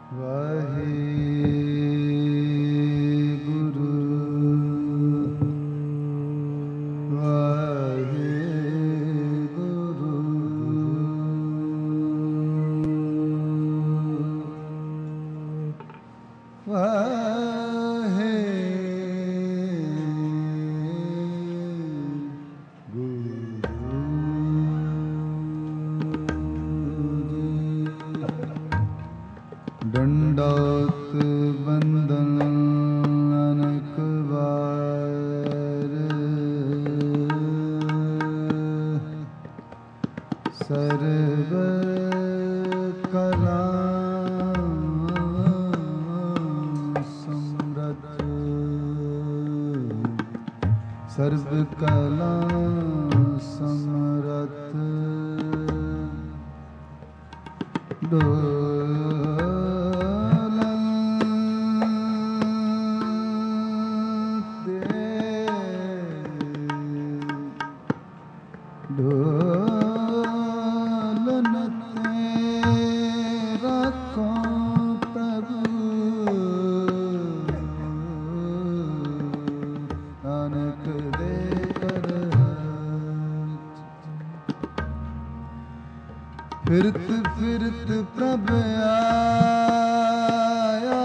ਡੰਡੋਤ ਬੰਦਨ ਅਨਕ ਵਾਰ ਸਰਬ ਕਲਾ ਸਮਰਥ ਸਰਬ ਕਲਾ ਸਮਰਥ ਫਿਰਤ ਫਿਰਤ ਪ੍ਰਭ ਆਇਆ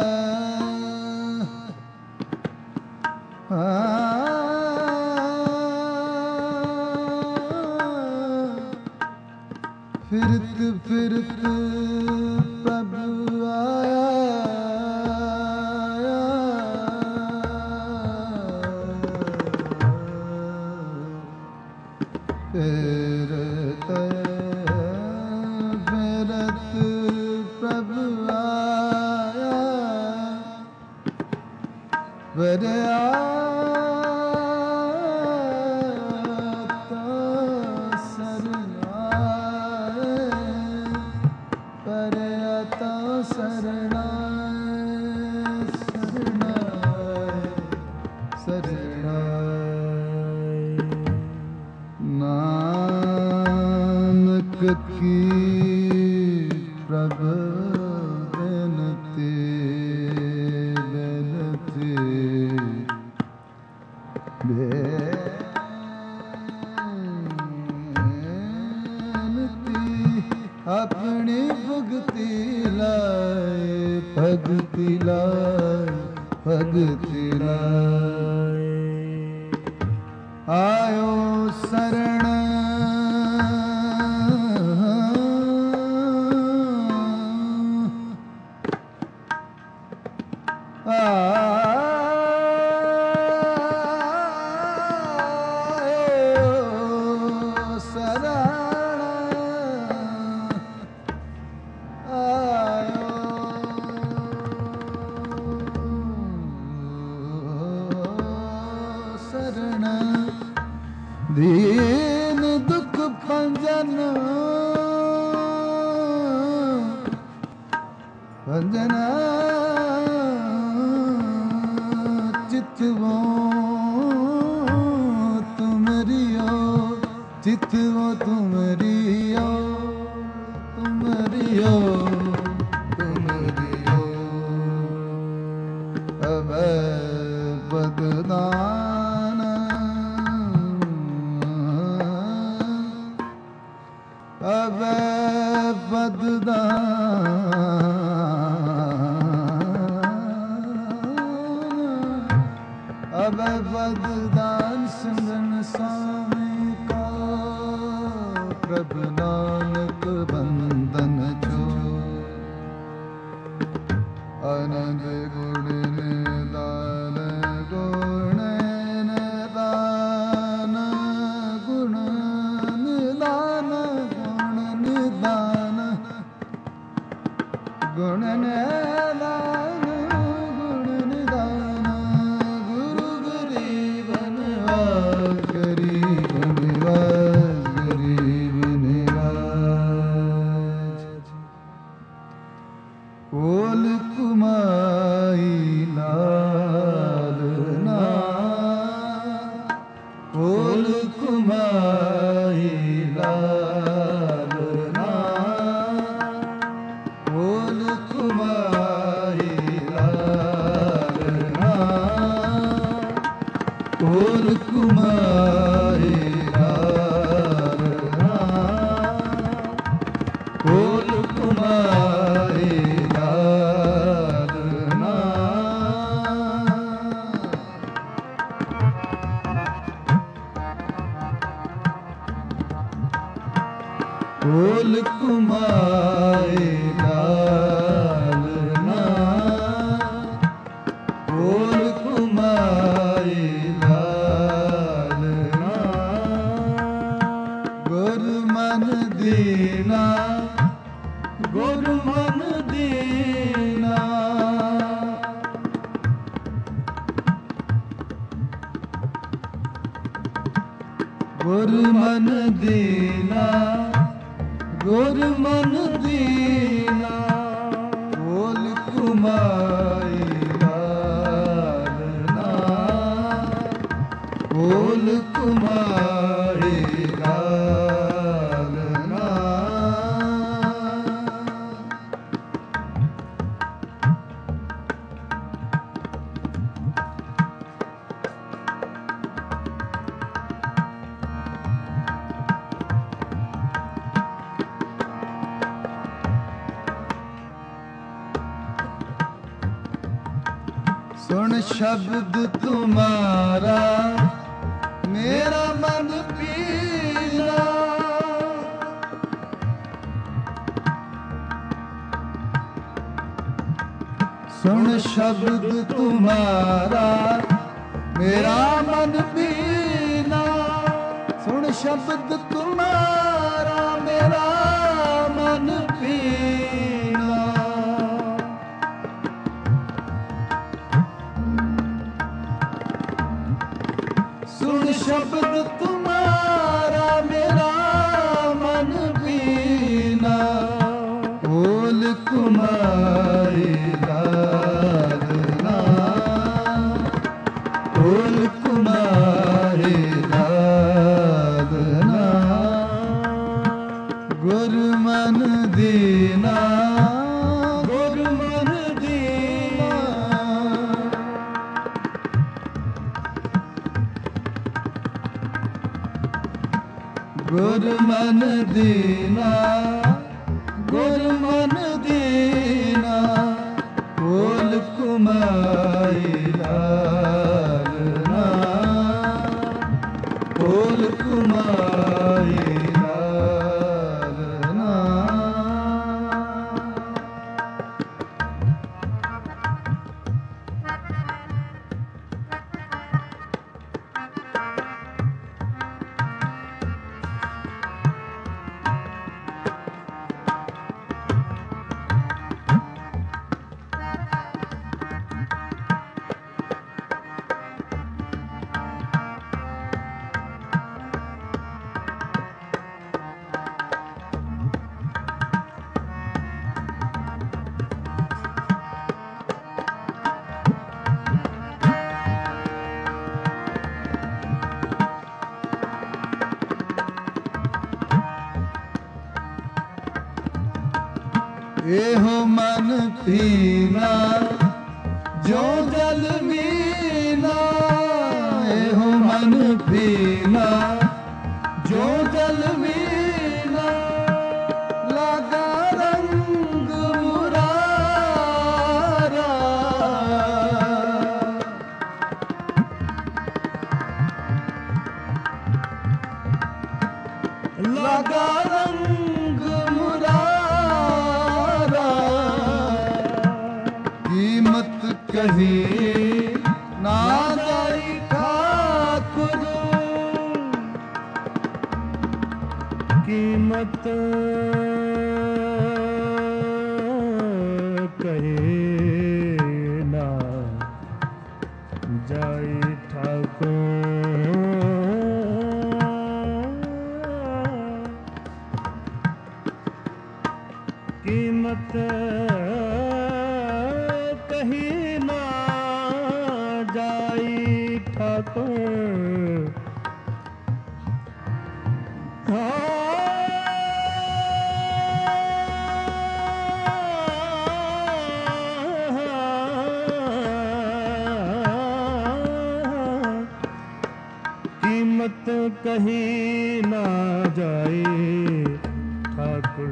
ਫਿਰਤ ਫਿਰਤ ਪ੍ਰਭ ਆਇਆ ਫਿਰਤ ਨਾਨਕ ਕੀ ਪ੍ਰਭ ਬੇਨਤੀ ਬੇਨਤੀ ਬੇਨਤੀ ਆਪਣੀ ਭਗਤੀ ਲਾਏ ਭਗਤੀ ਲਾਏ ਭਗਤੀ ਲਾਏ ਆਇਓ ਸਰਣ ਦੀਨ ਦੁਖ ਭੰਜਨ ਭੰਜਨ ਚਿਤਵੋ ਤੁਮਰੀਓ ਚਿਤਵੋ ਤੁਮਰੀਓ ਤੁਮਰੀਓ ਤੁਮਰੀਓ ਅਵੈ ਬਦਨਾਨ ਅਵੈ ਬਦਦਾਨ ਅਵੈ ਬਦਦਾਨ ਸਿਮਰਨ ਸਾਮੀ ਕਾ ਪ੍ਰਭ ਨਾਨਕ ਬੰਦਨ ਚੋ ਆਨੰਦ ਗੁਣ ਨਿਦਾਨ ਗੁਣ ਨਿਦਾਨ ਗੁਣ ਨਿਦਾਨ ਗੁਣ ਨਿਦਾਨ ਗੁਣ ਨਿਦਾਨ ਗੁਰੂ ਗਰੀਬ ਨਿਵਾਸ ਗਰੀਬ ਨਿਵਾਸ ਗਰੀਬ ਨਿਵਾਸ ਕੋਲ ਕੁਮਾਈ ਲਾਲਨਾ ਕੋਲ ਕੁਮਾਈ ਲਾਲਨਾ ਕੋਲ कुमारी लालना बोल कुमारी लालना बोल कुमारी लालना बोल कुमारी लालना बोल कुमारी लालना गुरु मन दीना गुरु मन दीना गुरु मन दीना गुरु मन दीना बोल कुमारी लालना बोल कुमारी लालना सुन शब्द तुम्हारा मेरा मन पीला सुन शब्द तुम्हारा मेरा मन पीला सुन शब्द तुम्हारा मेरा मन पीला सुन शब्द तुम्हारा मेरा मन पीना बोल कुमारी लालना बोल कुमारी लालना गुरु मन दीना गुरु मन दीना गुरु मन दीना गुरु मन दीना बोल कुमारी लालना बोल कुमारी लालना एहो मन पीना जो जल मीना एहो मन पीना जो जल मीना लगा रंग मुरारा लगा रंग मुरारा कीमत कहीं ना जाई ठाकुर कीमत कहीं ना जाई ठाकुर कीमत कहीं ना जाई ठाकुर कही ना जाए ठाकुर,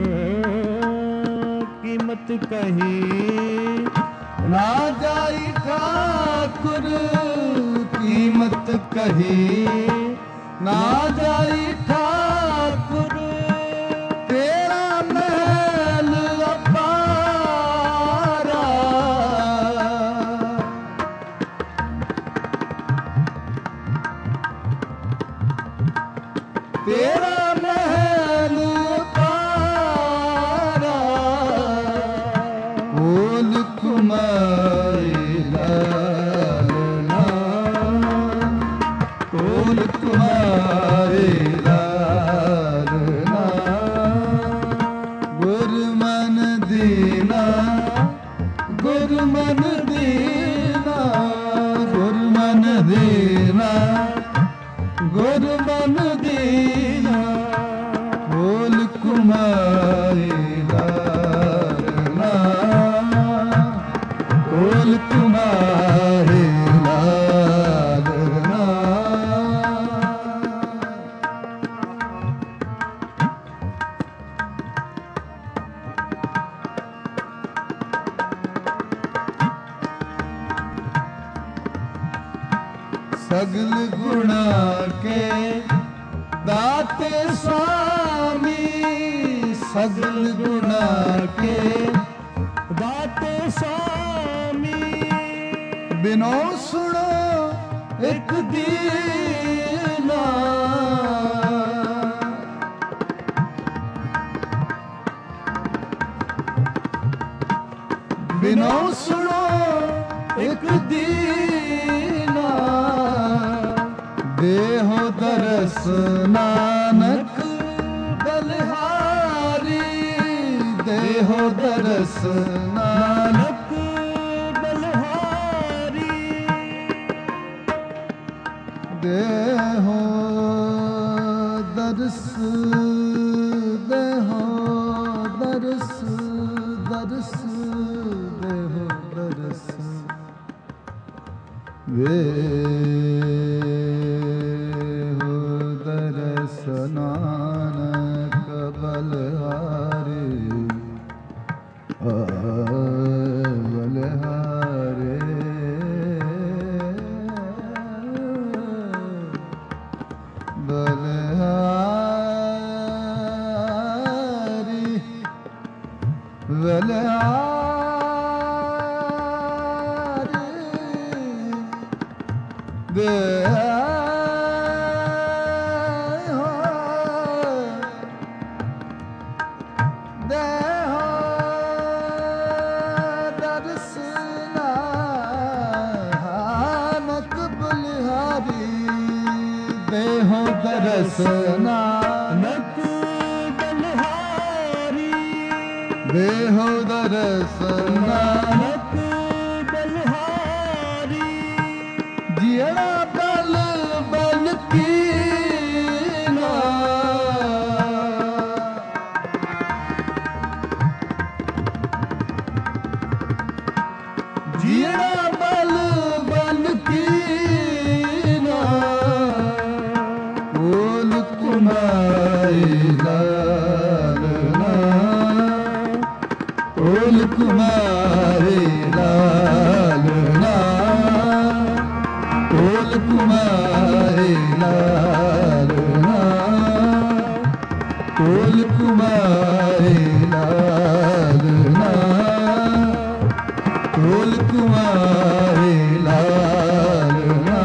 कीमत कही ना जाई ठाकुर, कीमत कही ना जाई ठाकुर, तेरा महल अपारा, तेरा महल अपारा, बोल कुमारी लालना, बोल कुमारी लालना, गुरमन दीना, गुरमन दीना, गुरमन दीना, गुरमन दीना, बोल कुमारी लालना, बोल कुमारी लालना। सगल गुणा के दाते स्वामी, सगल गुणा के दाते स्वामी, बिनो सुनो एक दीना, बिनो सुनो एक दीना, देहो दरस नानक बलिहारी, देहो दरस नानक बलहारी, देहो दरस, देहो दरस, दरस, देहो दरस, देहो दरस नानक बलिहारी, बलिहारी, बलिहारी, बलिहारी, देहो दरस नानक बलिहारी, देहो दरस नानक बलहारी, देहो दरस नानक बलहारी, जियड़ा बल बल कीना, जियड़ा बल बल कीना, बोल कुमारी लालना, बोल कुमारी लालना, बोल कुमारी लालना, बोल कुमारी लालना, बोल कुमारी लालना,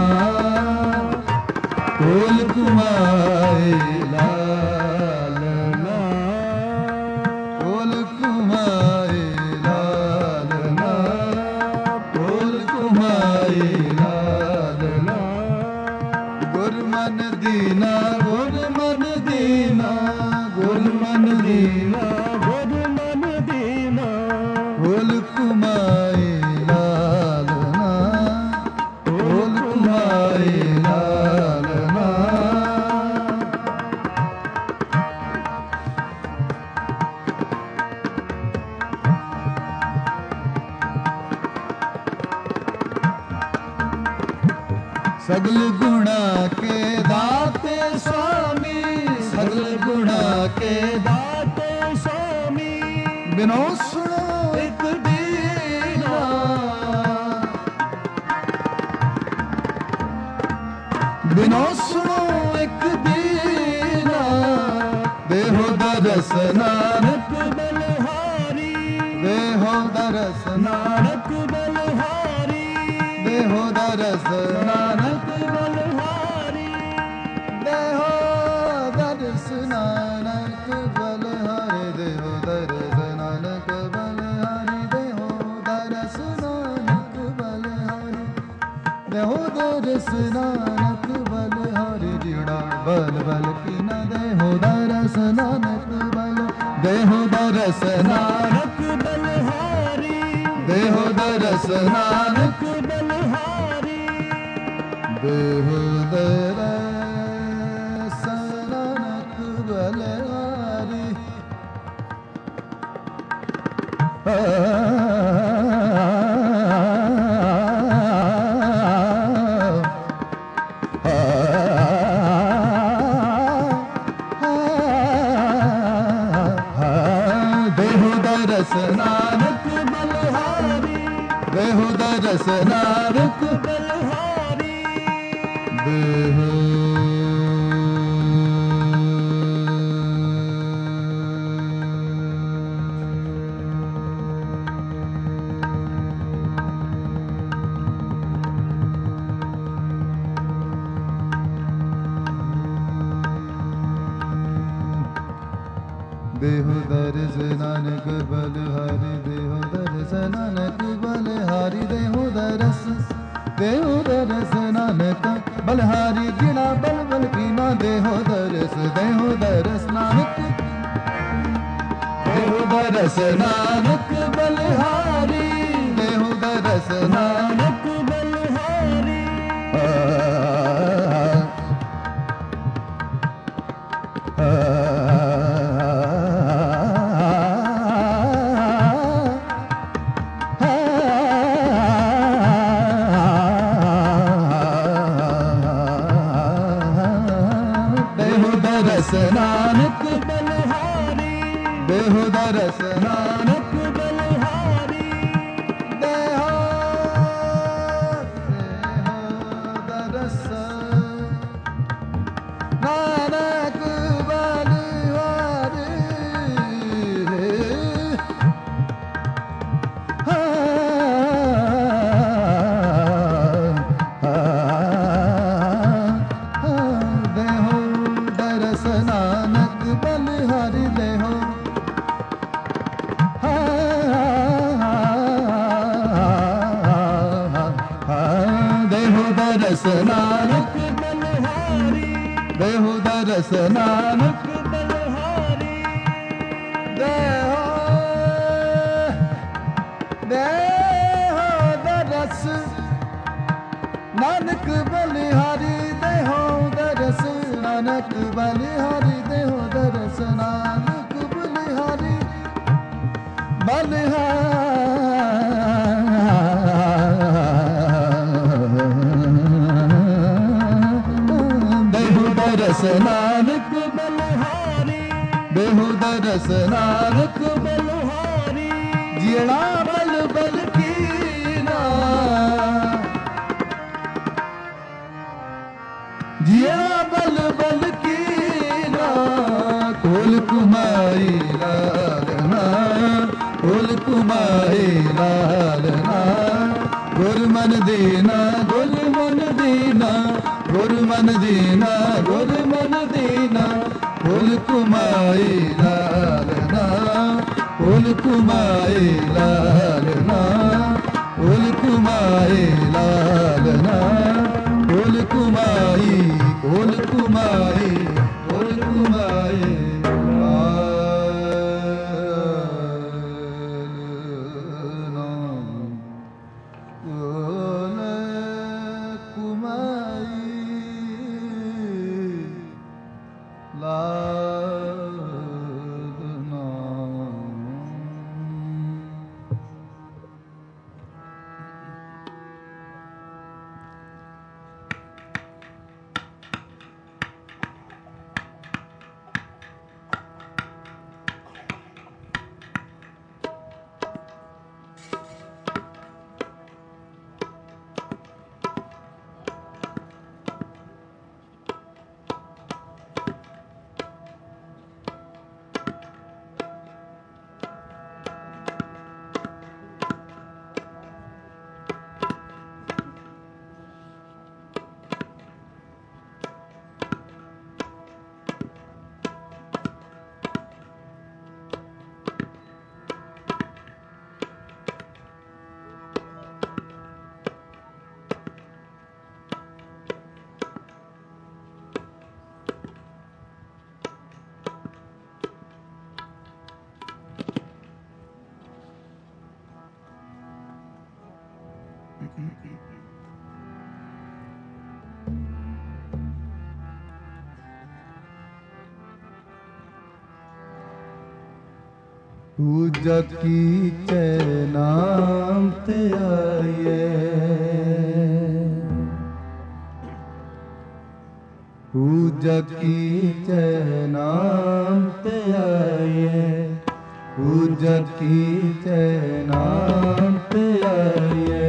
बोल कुमारी लालना, बोल कुमारी लालना, बोल कुमारी लालना, गुरमन दीना, गुरमन दीना, गुरमन दीना, गुरमन दीना, बोल कुमारी लालना, बोल कुमारी लालना। सगल गुणा के दाता ਇੱਕ ਦੀਨਾ ਬਿਨੋ ਸੁਣੋ ਇੱਕ ਦੀਨਾ ਦੇਹੋ ਦਰਸ ਨਾਨਕ ਬਲਹਾਰੀ ਦੇਹੋ ਦਰਸ ਨਾਨਕ ਬਲਹਾਰੀ ਦੇਹੋ ਦਰਸ ਨਾਨਕ ਬਲਹਾਰੀ ਦੇਹੋ ਦਰਸ ਨਾਨਕ ਬਲਹਾਰੀ ਦੇਹੋ ਦਰਸ ਨਾਨਕ ਬਲਹਾਰੀ ਦੇਹੋ ਦਰਸ ਨਾਨਕ ਬਲਹਾਰੀ ਦੇਹੋ ਦਰਸ ਨਾਨਕ ਬਲਹਾਰੀ ਜਿਹੜਾ ਬਲ ਬਲ ਕੀ ਨਾ ਦੇਹੋ ਦਰਸ ਨਾਨਕ ਬਲ ਦੇਹੋ ਦਰਸ ਨਾਨਕ ਬਲਹਾਰੀ ਦੇਹੋ ਦਰਸ ਨਾਨਕ ਬਲਹਾਰੀ ਦੇਹੋ ਦਰਸ ਨਾਨਕ ਬਲਹਾਰੀ ਦੇਹੋ ਦਰਸ ਨਾਨਕ ਬਲਹਾਰੀ ਦੇਹੋ ਦਰਸ ਨਾਨਕ ਬਲਹਾਰੀ ਦੇਹੋ ਦੇਹੋ ਦਰਸ ਨਾਨਕ ਬਲਹਾਰੀ ਦੇਹੋ ਦਰਸ ਨਾਨਕ ਬਲਹਾਰੀ ਦੇਹੋ ਦਰਸ ਨਾਨਕ ਬਲਹਾਰੀ ਜਿਣਾ ਬਲ ਬਲ ਕੀਨਾ ਦੇਹੋ ਦਰਸ ਨਾਨਕ ਦੇਹੋ ਦਰਸ ਨਾਨਕ ਬਲਹਾਰੀ ਦੇਹੋ ਦਰਸ ਨਾਨਕ ਬਲਹਾਰੀ ਦਰਸ ਨਾਨਕ ਬਲਹਾਰੀ ਦੇਹੋ ਦਰਸ ਨਾਨਕ ਬਲਹਾਰੀ ਦੇਹੋ ਦਰਸ ਨਾਨਕ ਬਲਹਾਰੀ ਦੇਹੋ ਦਰਸ ਨਾਨਕ ਬਲਹਾਰੀ ਦੇਹੋ ਦੇਹੋ ਦਰਸ ਨਾਨਕ ਬਲਹਾਰੀ ਦੇਹੋ ਦਰਸ ਨਾਨਕ ਬਲਹਾਰੀ ਦੇਹੋ ਦਰਸ ਨਾਨਕ ਬਲਹਾਰੀ ਦੇਹੋ ਦਰਸ ਨਾਨਕ ਬਲਹਾਰੀ ਦੇਹੋ ਦਰਸ ਨਾਨਕ ਬਲਹਾਰੀ ਦੇਹੋ ਦਰਸ ਨਾਨਕ ਬਲਹਾਰੀ ਦੇਹੋ ਦਰਸ ਨਾਨਕ ਬਲਹਾਰੀ ਜਿਹੜਾ ਬਲ ਬਲ ਕੀਨਾ ਜਿਹੜਾ ਬਲ ਬਲ ਕੀਨਾ ਕੋਲ ਕੁਮਾਈ ਲਾਲਨਾ ਕੋਲ ਕੁਮਾਈ ਲਾਲਨਾ ਗੁਰਮਨ ਦੀਨਾ ਗੁਰਮਨ ਦੀਨਾ ਗੁਰਮਨ ਦੀਨਾ ਗੁਰਮਨ ਦੀਨਾ ਕੋਲ ਕੁਮਾਈ ਲਾਲਨਾ ਕੋਲ ਕੁਮਾਈ ਲਾਲਨਾ ਕੋਲ ਕੁਮਾਈ ਲਾਲਨਾ ਕੋਲ ਕੁਮਾਈ ਕੋਲ ਕੁਮਾਈ ਕੋਲ ਕੁਮਾਈ पूजा की नाम ते आइए, पूजा की नाम ते आइए, पूजा की नाम ते आइए।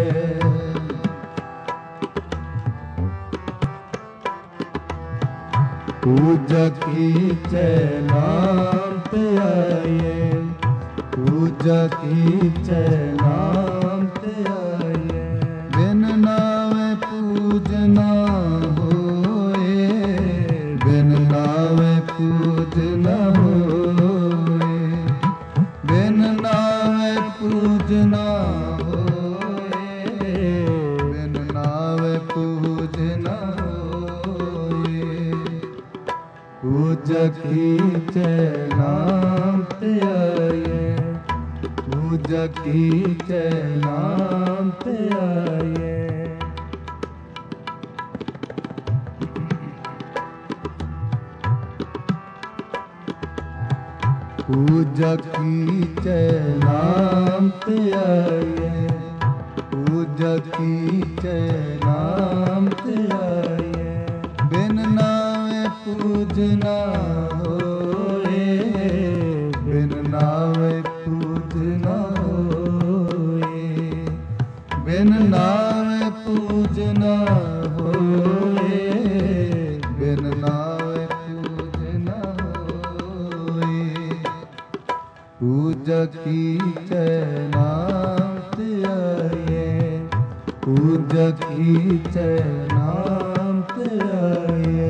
पूजा की नाम ते आइए, पूजा की नाम ते आइए। बिन नावे पूजना होए, बिन नावे पूजना होए, बिन नावे पूजना होए, बिन नावे पूजना होए। पूजा की नाम ते आइए, पूजा की नाम ते आइए। पूजा की नाम ते आइए, पूजा की नाम ते आइए। बिन नावे पूजना होए, बिन नावे पूजना होए, बिन नावे पूजना होए, बिन नावे पूजना होए। पूजा की नाम ते आइए, पूजा की नाम ते आइए।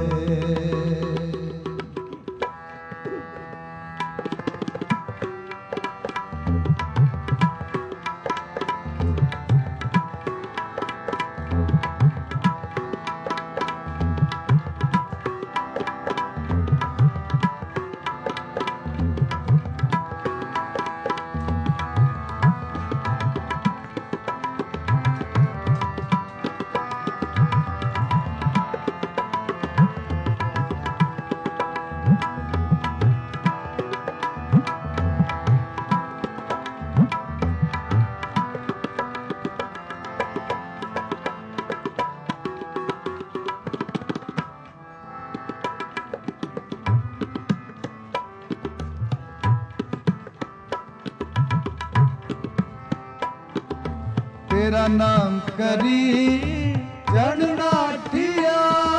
तेरा नाम करी चढ़नाठिया,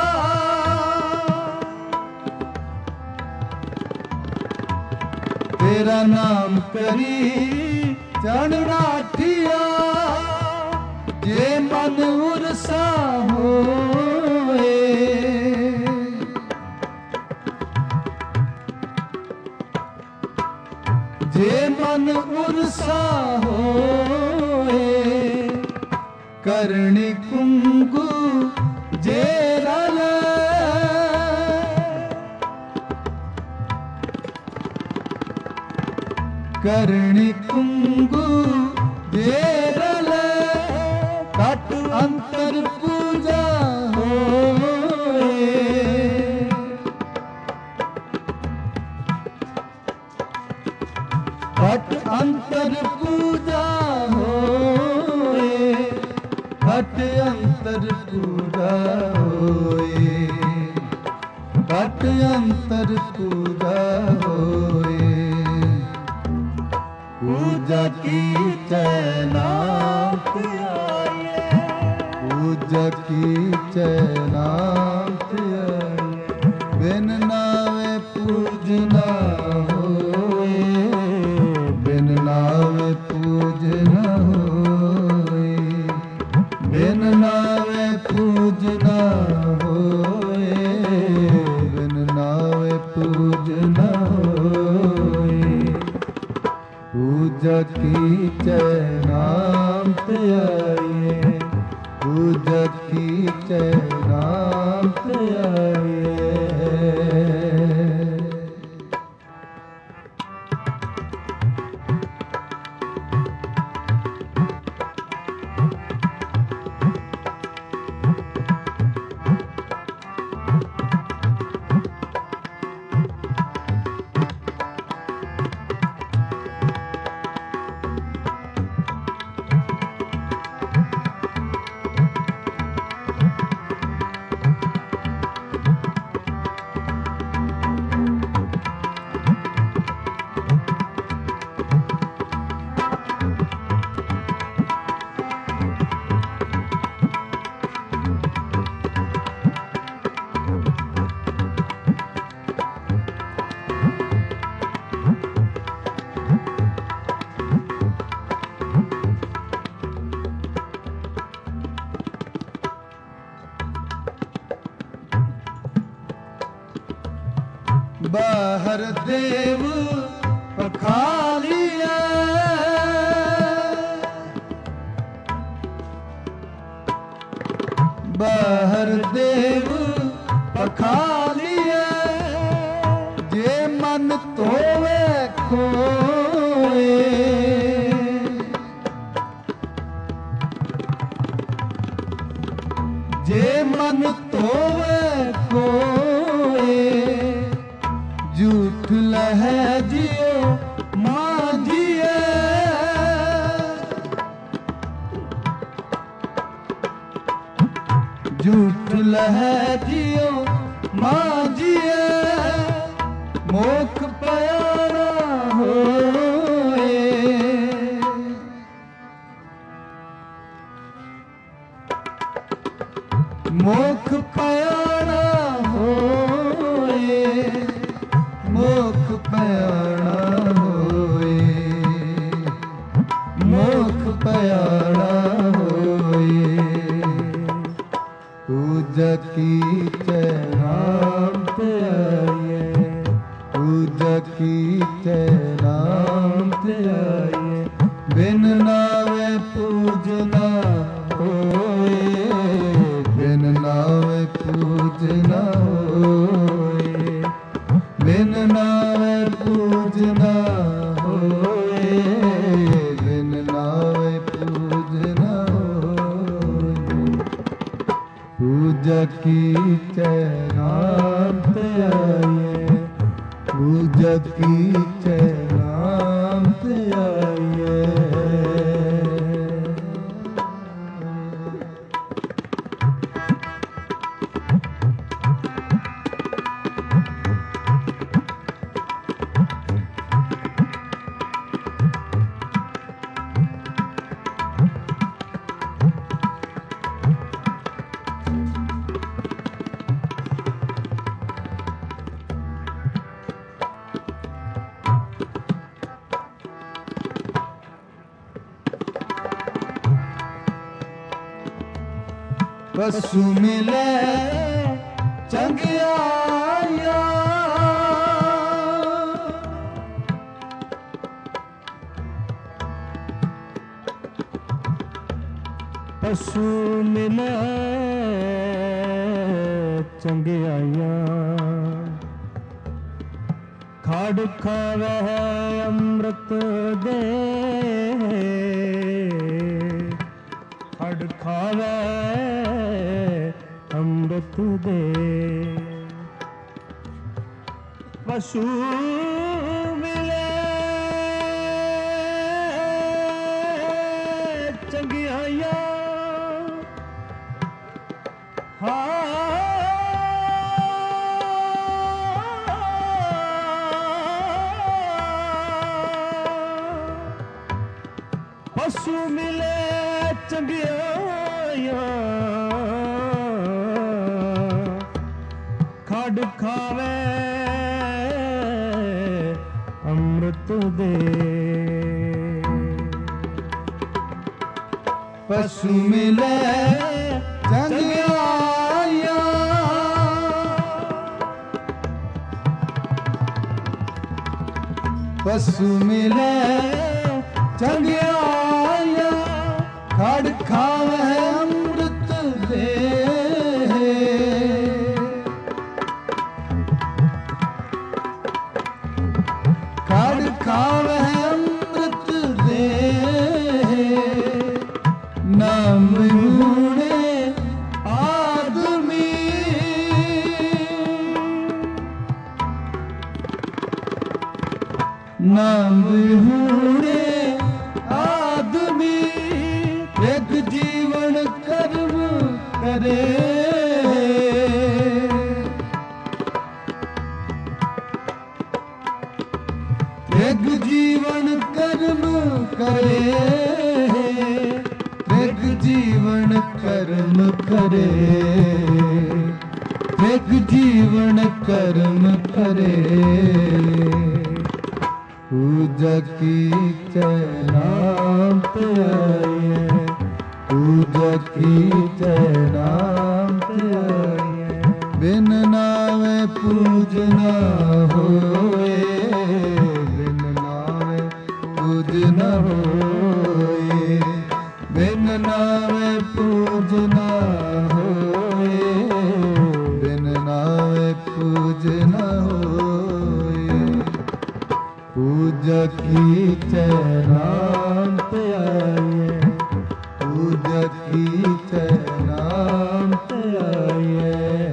तेरा नाम करी चढ़नाठिया। जे मन उरसा होए, जे मन उरसा होए। करणी कुंगु जे रल, करणी कुंगु जे रल। कट अंतर पूजा होए, कट अंतर पूजा होए, कट अंतर पूजा होए, कट अंतर पूजा होए। पूजा की नाम ते आइए, पूजा की नाम ते आइए। बिन नावे पूजना होए, बिन नावे पूजना होए, बिन नावे पूजना होए, बिन नावे पूजना होए। पूजा की नाम ते आइए, पूजा की नाम ते आइए। ਬਾਹਰ ਦੇਵ ਪਖਾਲੀਐ ਬਾਹਰ ਦੇਵ ਪਖਾਲੀਐ ਜੇ ਮਨ ਧੋਵੇ ਕੋਏ ਜੇ ਮਨ ਧੋਵੇ ਕੋਏ ਝੂਠ ਲਹੈ ਜਿਉ ਮਾਂਝੀਏ ਝੂਠ ਲਹੈ ਜਿਉ ਮਾਂਝੀਏ ਮੋਖ ਪਿਆਰਾ ਹੋਏ ਮੋਖ ਪਿਆਰਾ ਹੋਏ ਮੋਖ ਪਿਆਰਾ ਹੋਏ ਮੋਖ ਪਿਆਰਾ ਹੋਏ ਪੂਜਾ ਕੀਤੇ ਨਾਮ ਤੇ ਆਈਏ ਪੂਜਾ ਕੀਤੇ ਨਾਮ ਤੇ ਆਈਏ ਬਿਨ ਨਾਵੇ ਪੂਜਨਾ ਹੋਏ ਬਿਨ ਨਾਵੇ ਪੂਜਨਾ ਹੋਏ ਬਿਨ ਨਾਵੇ ਪੂਜਨਾ ਹੋਏ ਬਿਨ ਨਾਵੇ ਪੂਜਨਾ ਹੋਏ ਪੂਜਾ ਕੀਤੇ ਨਾਮ ਤੇ ਆਈਏ ਪੂਜਾ ਕੀਤੇ ਨਾਮ ਤੇ ਆਈਏ ਪਸੂ ਮਿਲੇ ਚੰਗਿਆਈਆਂ ਪਸੂ ਮਿਲੇ ਚੰਗਿਆਈਆਂ ਖੜ ਖਾਵੇ ਅੰਮ੍ਰਿਤ ਦੇ ਖੜ ਖਾਵੇ ਅੰਮ੍ਰਿਤ ਦੇ ਪਸ਼ੂ ਮਿਲੇ ਚੰਗਿਆਈਆਂ ਪਸ਼ੂ ਮਿਲੇ ਚੰਗਿਆਈਆਂ ਖੜ ਖਾਵੇ ਅੰਮ੍ਰਿਤ ਦੇ ਪਸ਼ੂ ਮਿਲੇ ਚੰਗਿਆਈਆਂ ਪਸ਼ੂ ਮਿਲੇ ਚੰਗਿਆਈਆਂ ਖੜ ਖਾਵੇ ਅੰਮ੍ਰਿਤ ਦੇ ਖੜ ਖਾਵੇ ਅੰਮ੍ਰਿਤ ਦੇ ਨਾਮ ਹੁਣੇ ਆਦਮੀ ਨਾਮ ਹੁਣੇ ਆਦਮੀ ਇੱਕ ਜੀਵਨ ਕਰਮ ਕਰੇ ਇੱਕ ਜੀਵਨ ਕਰਮ ਕਰੇ ਇੱਕ ਜੀਵਨ ਕਰਮ ਕਰੇ ਇੱਕ ਜੀਵਨ ਕਰਮ ਕਰੇ ਪੂਜਾ ਕੀਤੇ ਨਾਮ ਤੇ ਆਈਏ ਪੂਜਾ ਕੀਤੇ ਨਾਮ ਤੇ ਆਈਏ ਬਿਨ ਨਾਵੇ ਪੂਜਨਾ ਹੋ पूजना होए, बिन नावे पूजना होए। पूजा की नाम पे आइए, पूजा की नाम पे आइए।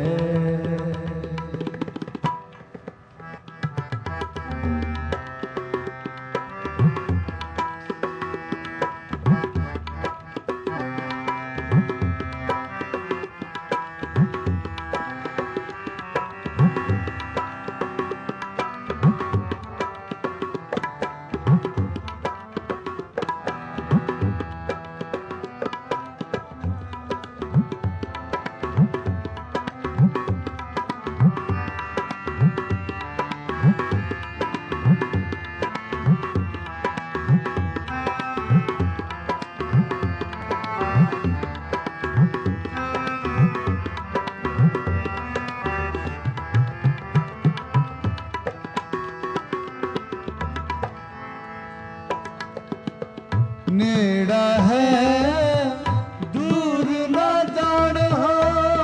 नेड़ा है दूर न जान हो,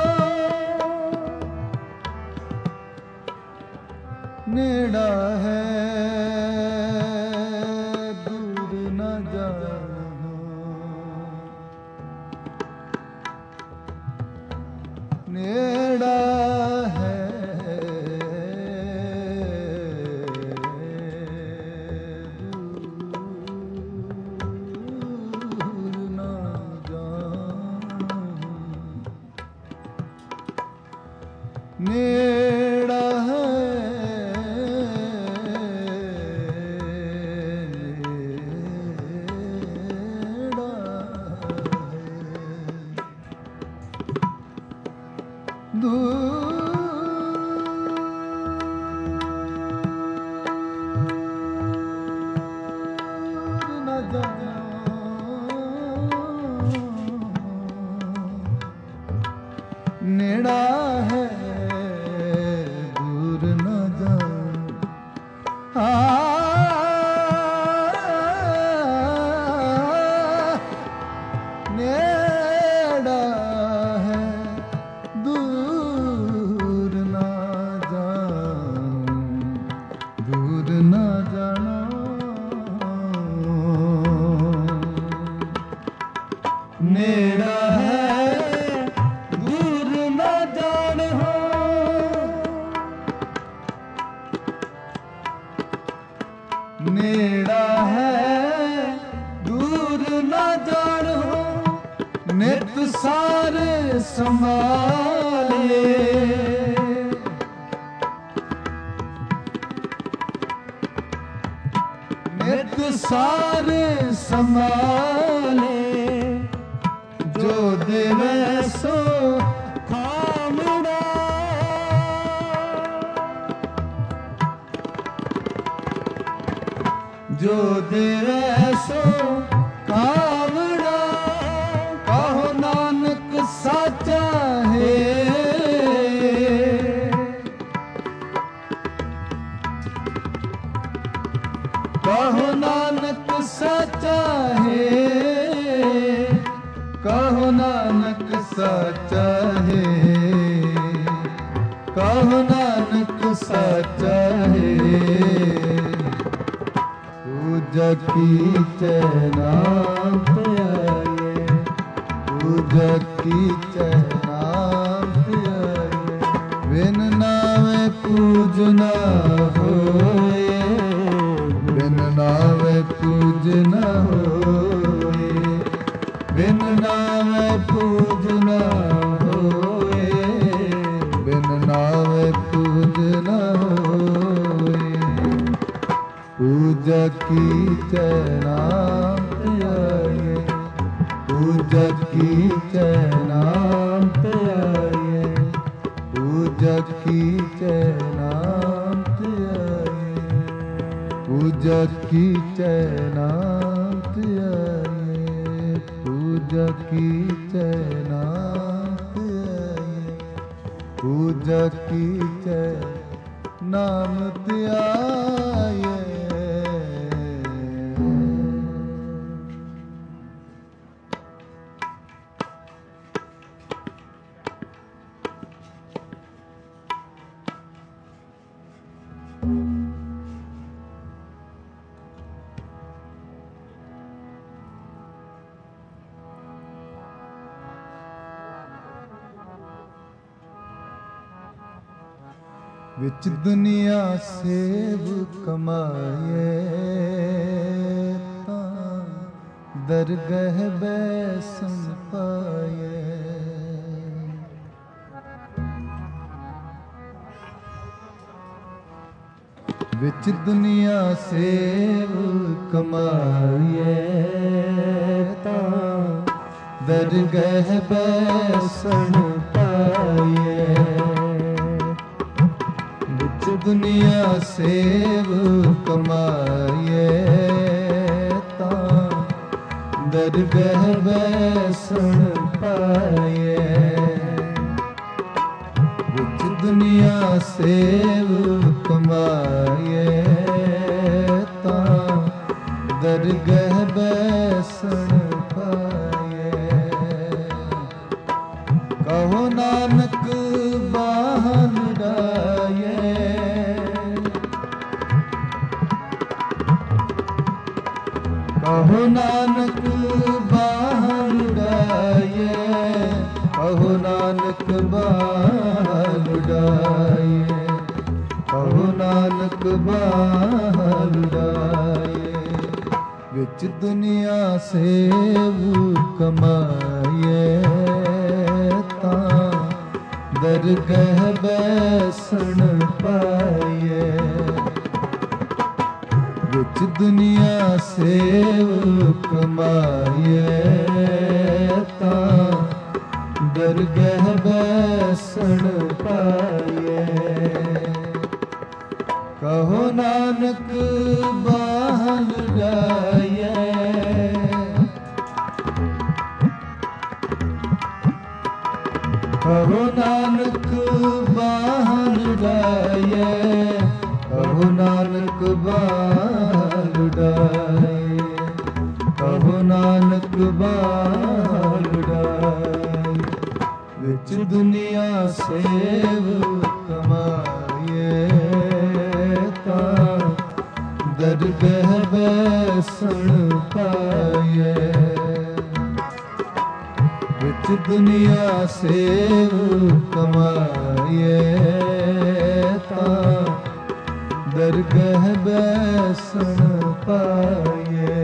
नेड़ा है दूर न जान हो। नेड़ा है नेड़ा है, नेड़ा है दूर न जाना। नेड़ा है दूर न जाओ, नेड़ा है दूर न जाओ, दूर न जाना। नेड़ा नेड़ा है दूर न जान हो, नित सारे संभाले। नित सारे संभाले, जो देवे सो खामड़ा। जो देवे सो कावड़ा, कहो नानक साचा है। कहो नानक साचा है, कहो नानक साचा है, कहो नानक साचा है। पूजा की नाम पे आइए, पूजा की नाम पे आइए। बिन नावे पूजना होए, बिन नावे पूजना होए। बिन नावे पूजना होए, बिन नावे पूजना होए। पूजा की नाम पे आइए, पूजा की नाम पे आइए, पूजा की नाम पे आइए, पूजा की नाम पे आइए, पूजा की नाम पे आइए, पूजा की नाम ते आए। ਵਿੱਚ ਦੁਨੀਆ ਸੇਵ ਕਮਾਏ ਤਾਂ ਦਰਗਹ ਬੈਸਣ ਪਾਏ। ਵਿੱਚ ਦੁਨੀਆ ਸੇਵ ਕਮਾਏ ਤਾਂ ਦਰਗਹ ਬੈਸਣ ਪਾਏ। ਵਿੱਚ ਦੁਨੀਆ ਸੇਵ ਕਮਾਏ ਤਾਂ ਦਰਗਹ ਬੈਸਣ ਪਾਏ। ਵਿੱਚ ਦੁਨੀਆ ਸੇਵ ਕਮਾਏ ਤਾਂ ਦਰਗਹ ਬੈਸਣ ਪਾਏ। ਕਹੋ ਨਾਨਕ ਬਾਹਨ ਡਾਏ, ਕਹੋ ਨਾਨਕ ਬਾਹਨ ਡਾਏ, ਕਹੋ ਨਾਨਕ ਬਾਹਨ ਡਾਏ, ਕਹੋ ਨਾਨਕ ਬਾਹਨ ਡਾਏ। ਵਿੱਚ ਦੁਨੀਆ ਸੇਵ ਕਮਾਏ ਤਾਂ ਦਰਗਹ ਬੈਸਣ ਪਾਏ। ਵਿੱਚ ਦੁਨੀਆ ਸੇਵ ਕਮਾਏ ਤਾਂ ਦਰਗਹ ਬੈਸਣ ਪਾਏ। ਕਹੋ ਨਾਨਕ ਬਾਹਨ ਡਾਏ, ਕਹੋ ਨਾਨਕ ਬਾਹਨ ਡਾਏ, ਕਹੋ ਨਾਨਕ ਬਾਹਨ ਡਾਏ, ਕਹੋ ਨਾਨਕ ਬਾਹਨ ਡਾਏ। ਵਿੱਚ ਦੁਨੀਆ ਸੇਵ ਕਮਾਏ ਤਾਂ ਦਰਗਹ ਬੈਸਣ ਪਾਏ। ਵਿੱਚ ਦੁਨੀਆ ਸੇਵ ਕਮਾਏ ਤਾਂ ਦਰਗਹ ਬੈਸਣ ਪਾਏ।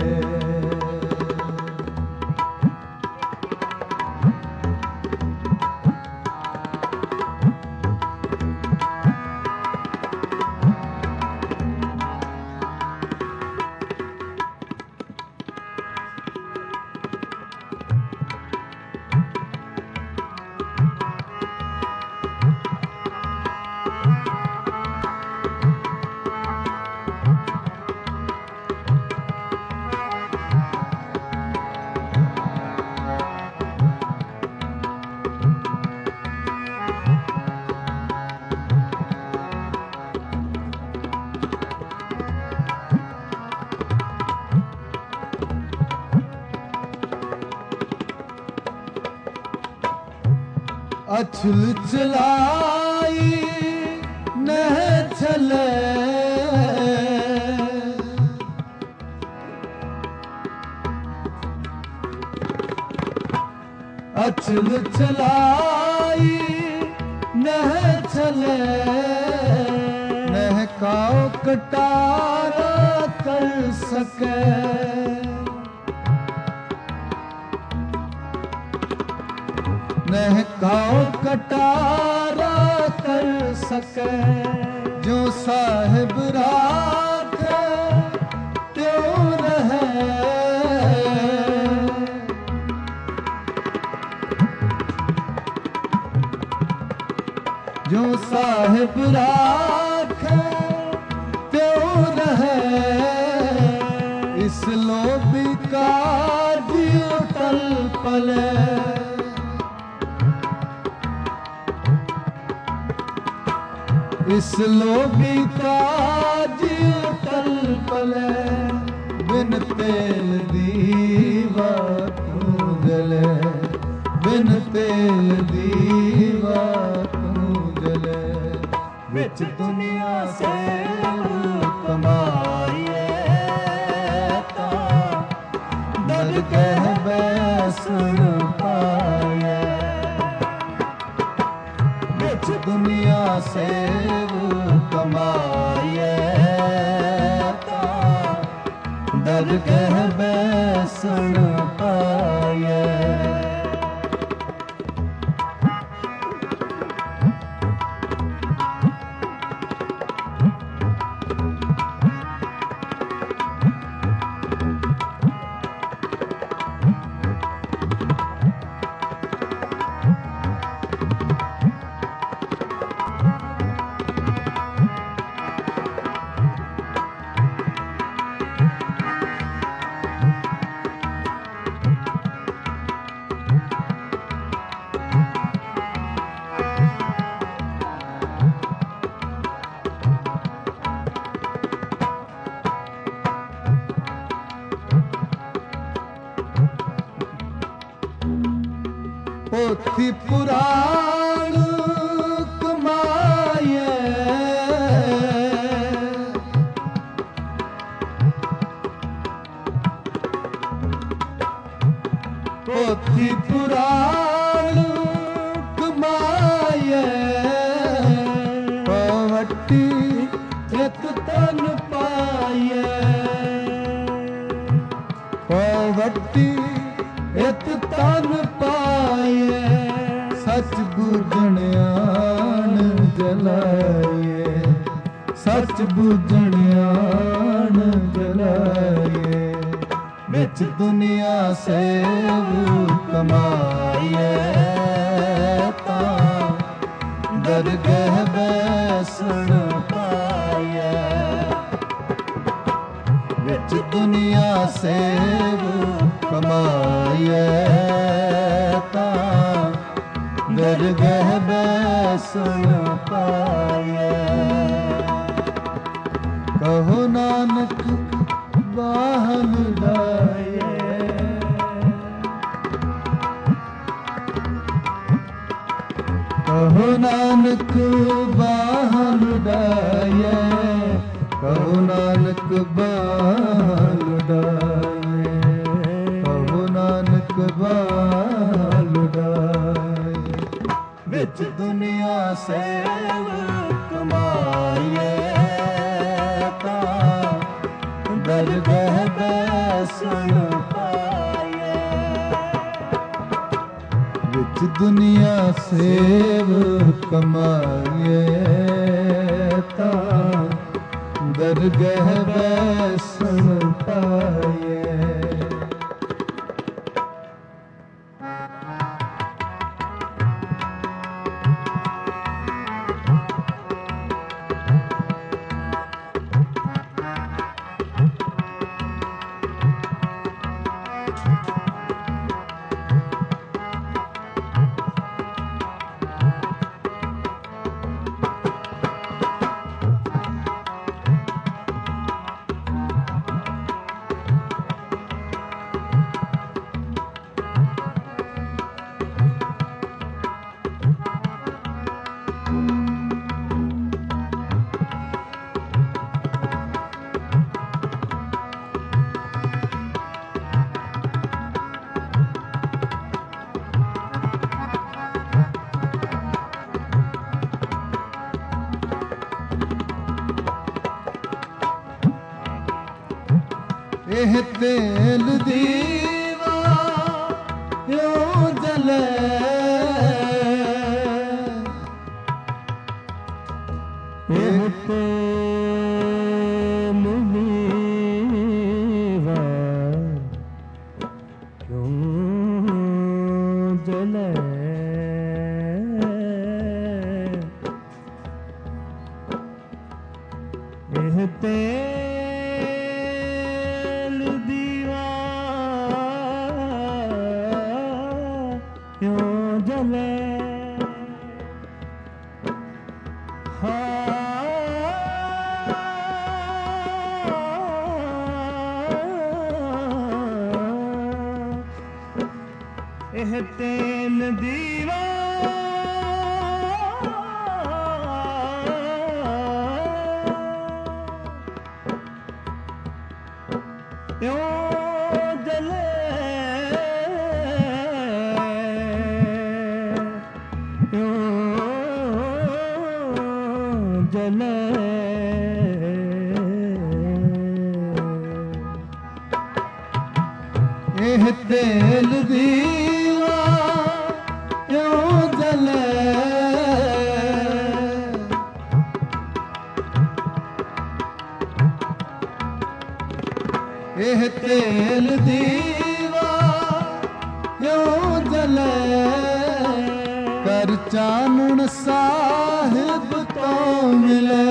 ਅਛਲ ਚਲਾਈ ਨਹਿ ਚਲੇ, ਅਛਲ ਚਲਾਈ ਨਹਿ ਚਲੇ। ਨਹਿ ਕਾਉ ਕਟਾਰਾ ਕਰ ਸਕੇ, ਨਹਿ ਕਾਉ ਕਟਾਰਾ ਕਰ ਸਕੇ। ਜੋ ਸਾਹਿਬ ਰਾਖੇ ਤਿਉ ਰਹੈ, ਜੋ ਸਾਹਿਬ ਰਾਖੇ ਤਿਉ ਰਹੈ। ਇਸ ਲੋਭੀ ਕਾਜਿਉ ਟਲ ਪਲੇ, ਇਸ ਲੋਭੀ ਕਾਜਿਉ ਟਲ ਪਲੇ। ਬਿਨ ਤੇਲ ਦੀਵਾ ਤੂੰ ਜਲੇ, ਬਿਨ ਤੇਲ ਦੀਵਾ ਤੂੰ ਜਲੇ। ਵਿੱਚ ਦੁਨੀਆ ਸੇਵ ਕਮਾਏ ਤਾਂ ਦਰਗਹ ਬੈਸਣ ਪਾਏ। ਵਿੱਚ ਦੁਨੀਆ ਸੇਵ ਕਮਾਈਏ ਤਾਂ ਦਰਗਹ ਬੈਸਣ ਪਾਈਏ। ਪੋਥੀ ਪੁਰਾਣ ਕਮਾਈਏ ਪੋਥੀ ਪੁਰਾਣ ਕਮਾਈਏ ਪਵੱਟੀ ਇੱਕ ਤਨ ਪਾਈਏ ਪਵੱਟੀ ਇੱਕ ਤਨ ਪਾਈਏ ਸੱਚ ਬੁੱਝਣ ਆਣ ਜਲਾਈਏ ਸੱਚ ਬੁੱਝਣ ਆਣ ਜਲਾਈਏ ਵਿੱਚ ਦੁਨੀਆ ਸੇਵ ਕਮਾਈਏ ਤਾਂ ਦਰਗਹ ਬੈਸਣ ਪਾਈਏ ਵਿੱਚ ਦੁਨੀਆ ਸੇਵ ਕਮਾਈਏ ਤਾਂ ਦਰਗਹ ਬੈਸਣ ਪਾਈਏ। ਕਹੋ ਨਾਨਕ ਬਾਹਨ ਡਾਈਏ ਕਹੋ ਨਾਨਕ ਬਾਹਨ ਡਾਈਏ ਕਹੋ ਨਾਨਕ ਬਾਹਨ ਡਾਈਏ ਕਹੋ ਨਾਨਕ ਬਾਹਨ ਡਾਈਏ ਵਿੱਚ ਦੁਨੀਆ ਸੇਵ ਕਮਾਈਏ ਤਾਂ ਦਰਗਹ ਬੈਸਣ ਪਾਈਏ ਵਿੱਚ ਦੁਨੀਆ ਸੇਵ ਕਮਾਈਏ ਤਾਂ ਦਰਗਹ ਬੈਸਣ ਪਾਈਏ। ਇਹ ਤੇਲ ਦੀਵਾ ਕਿਉਂ ਜਲੇ ਇਹ ਤੇਲ ਦੀਵਾ ਕਿਉਂ ਜਲੇ ਇਹ ਤੇਲ ਦੀਵਾ ਕਿਉਂ ਜਲੇ ਇਹ ਤੇਲ ਦੀਵਾ ਕਿਉਂ ਜਲੇ ਕਿਉਂ ਜਲੇ ਤੇਲ ਦੀਵਾ ਇਉਂ ਜਲੇ ਇਹ ਤੇਲ ਦੀਵਾ ਇਉਂ ਜਲੇ ਕਰ ਚਾਨਣ ਸਾਹਿਬ ਤੋਂ ਮਿਲੇ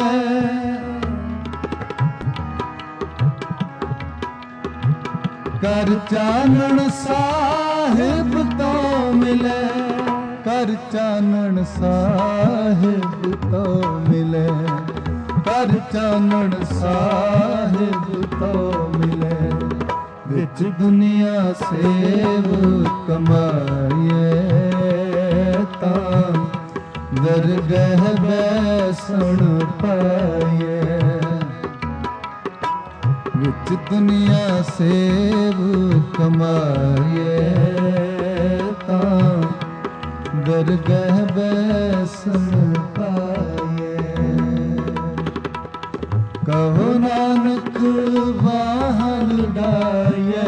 ਕਰ ਚਾਨਣ ਸਾਹਿਬ ਤੋਂ ਮਿਲੇ ਕਰ ਚਾਨਣ ਸਾਹਿਬ ਤੋਂ ਮਿਲੇ ਕਰ ਚਾਨਣ ਸਾਹਿਬ ਤੋਂ ਮਿਲੇ ਵਿੱਚ ਦੁਨੀਆ ਸੇਵ ਕਮਾਈਏ ਤਾਂ ਦਰਗਹ ਬੈਸਣ ਪਾਈਏ ਵਿੱਚ ਦੁਨੀਆ ਸੇਵ ਕਮਾਈਏ ਤਾਂ ਦਰਗਹ ਬੈਸਣ ਪਾਈਏ ਕਹੋ ਨਾਨਕ ਬਾਹ ਲੁਡਾਈਏ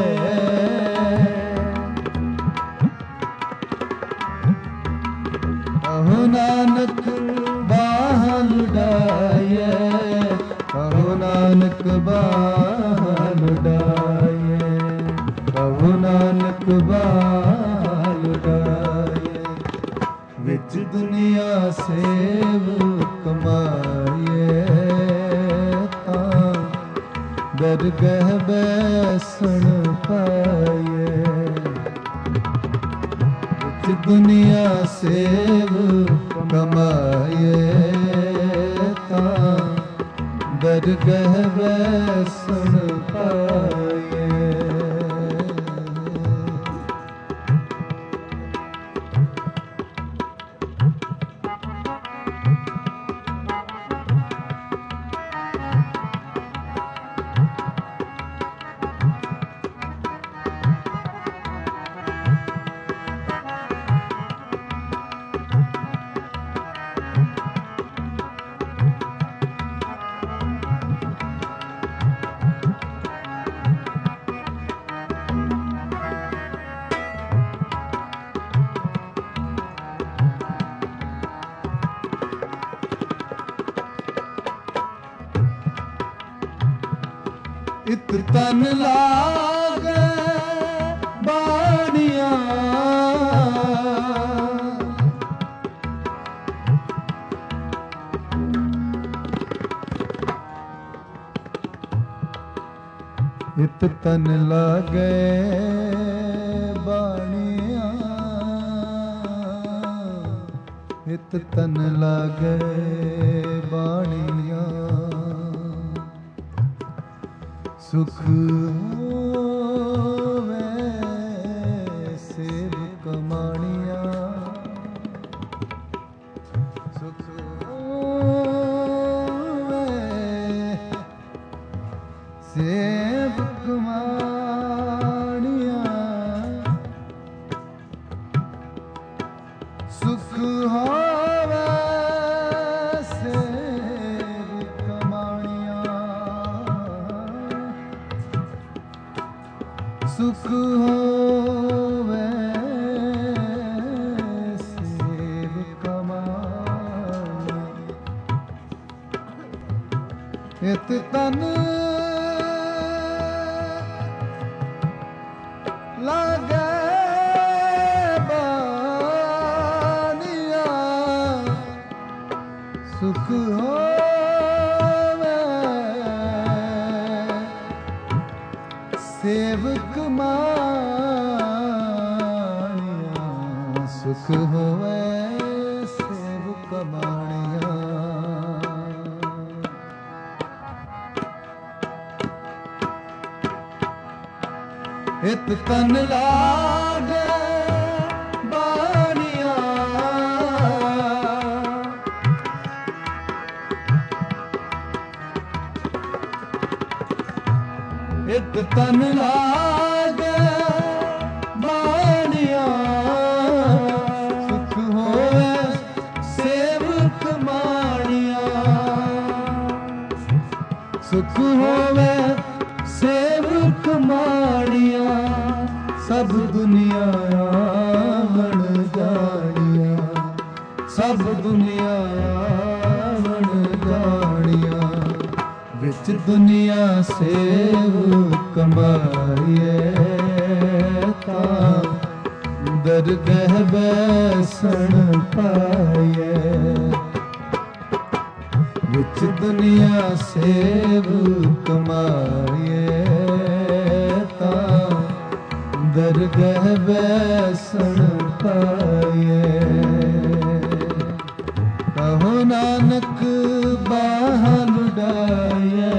ਕਹੋ ਨਾਨਕ ਬਾਹ ਲੁਡਾਈਏ ਕਹੋ ਨਾਨਕ ਬਾਹ ਲੁਡਾਈਏ ਕਹੋ ਨਾਨਕ ਬਾਹ ਲੁਡਾਈਏ ਵਿੱਚ ਦੁਨੀਆ ਸੇਵ ਕਮਾਈਏ ਤਾਂ ਦਰਗਹ ਬੈਸਣ ਪਾਈਏ ਵਿੱਚ ਦੁਨੀਆ ਸੇਵ ਕਮਾਈਏ ਤਾਂ ਦਰਗਹ ਬੈਸਣ ਪਾਈਏ ਇਤ ਤਨ ਲਾਗੇ ਬਾਣੀਆਂ ਇਤ ਤਨ ਲਾਗੇ ਬਾਣੀਆਂ ਇਤ ਤਨ ਲਾਗੇ ਬਾਣੀਆਂ ਸੁਖ ਹੋਵੇ ਸੇਵ ਕਮਾਣੀਆਂ ਸੁਖ ਹੋਵੇ ਸੇਵ ਕਮਾਣੀਆਂ ਸੁਖ ਹੋਵੇ ਸੇਵ ਕਮਾਣੀਆਂ ਸੁਖ ਹੋਵੇ ਸੇਵ ਕਮਾਣੀਆਂ ਇਤ ਤਨ ਲਾਗੇ ਬਾਣੀਆਂ ਸੁਖ ਹੋਵੇ ਸੇਵਕ ਮਾਣੀਆਂ ਸੁਖ ਹੋਵੇ ਸੇਵਕ ਮਾਣੀਆਂ ਇਤ ਤਨ ਲਾਗੇ ਬਾਣੀਆਂ ਇਤ ਤਨ ਲਾਗੇ ਬਾਣੀਆਂ ਸੁਖ ਹੋਵੇ ਸੇਵਕ ਮਾਣੀਆਂ ਸੁਖ ਹੋਵੇ ਸੇਵਕ ਮਾਣੀਆਂ ਸਭ ਦੁਨੀਆ दुनिया आवण जानिया, सब दुनिया आवण जानिया, विच दुनिया सेव कमाइए तां दरगह बैसन पाइए, विच दुनिया सेव कमाइए तां दरगह बैसन पाइए। कहो नानक बाह लुढ़ाइए,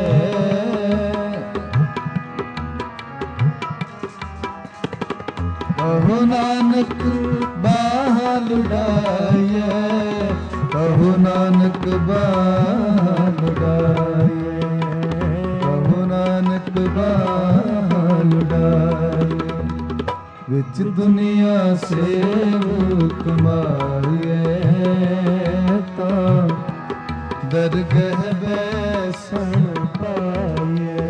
कहो नानक बाह लुढ़ाइए, कहो नानक बाह लुढ़ाइए, कहो नानक बाह लुढ़ाइए, विच दुनिया सेव कमाइए तां दरगह बैसन पाइए,